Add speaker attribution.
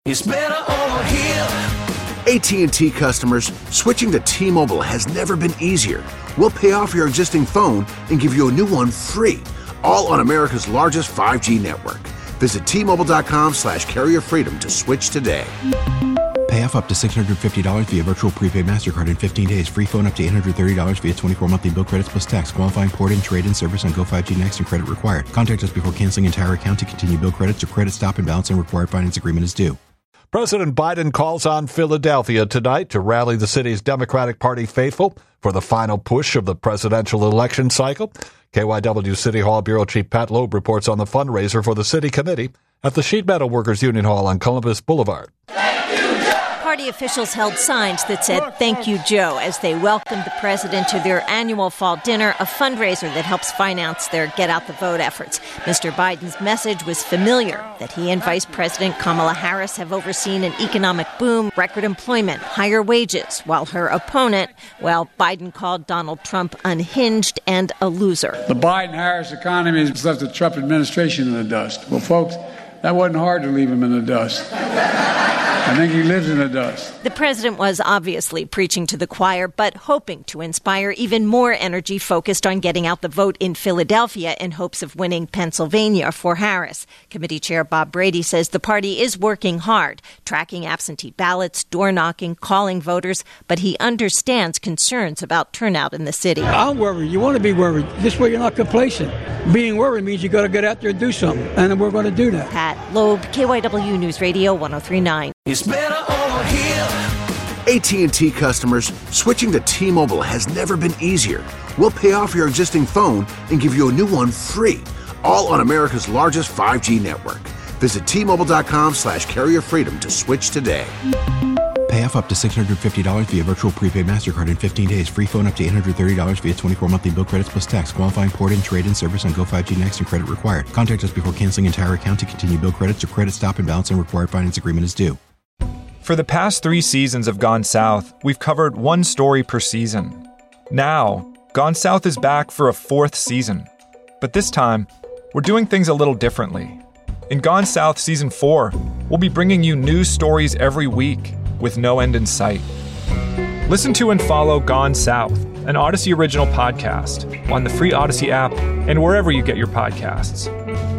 Speaker 1: It's better over here.
Speaker 2: AT&T customers, switching to T-Mobile has never been easier. We'll pay off your existing phone and give you a new one free, all on America's largest 5G network. Visit T-Mobile.com/carrier freedom to switch today.
Speaker 3: Pay off up to $650 via virtual prepaid MasterCard in 15 days. Free phone up to $830 via 24 monthly bill credits plus tax. Qualifying port-in, trade-in service on Go5G Next and credit required. Contact us before canceling entire account to continue bill credits or credit stop and balance and required finance agreement is due.
Speaker 4: President Biden calls on Philadelphia tonight to rally the city's Democratic Party faithful for the final push of the presidential election cycle. KYW City Hall Bureau Chief Pat Loeb reports on the fundraiser for the city committee at the Sheet Metal Workers Union Hall on Columbus Boulevard.
Speaker 5: Party officials held signs that said, "Thank you, Joe," as they welcomed the president to their annual fall dinner, a fundraiser that helps finance their Get Out the Vote efforts. Mr. Biden's message was familiar, that he and Vice President Kamala Harris have overseen an economic boom, record employment, higher wages, while her opponent, Biden called Donald Trump unhinged and a loser.
Speaker 6: The Biden-Harris economy has left the Trump administration in the dust. Well, folks, that wasn't hard to leave him in the dust. I think he lives in the dust.
Speaker 5: The president was obviously preaching to the choir, but hoping to inspire even more energy focused on getting out the vote in Philadelphia in hopes of winning Pennsylvania for Harris. Committee Chair Bob Brady says the party is working hard, tracking absentee ballots, door-knocking, calling voters, but he understands concerns about turnout in the city.
Speaker 7: I'm worried. You want to be worried. This way you're not complacent. Being worried means you got to get out there and do something, and we're going to do that.
Speaker 5: Pat Loeb, KYW News Radio 103.9.
Speaker 1: It's better over here.
Speaker 2: AT&T customers, switching to T-Mobile has never been easier. We'll pay off your existing phone and give you a new one free, all on America's largest 5G network. Visit T-Mobile.com/carrier freedom to switch today.
Speaker 3: Pay off up to $650 via virtual prepaid MasterCard in 15 days. Free phone up to $830 via 24 monthly bill credits plus tax. Qualifying port-in, trade-in service on Go5G Next and credit required. Contact us before canceling entire account to continue bill credits or credit stop and balance and required finance agreement is due.
Speaker 8: For the past 3 seasons of Gone South, we've covered one story per season. Now, Gone South is back for a 4th season. But this time, we're doing things a little differently. In Gone South Season 4, we'll be bringing you new stories every week with no end in sight. Listen to and follow Gone South, an Odyssey original podcast, on the free Odyssey app and wherever you get your podcasts.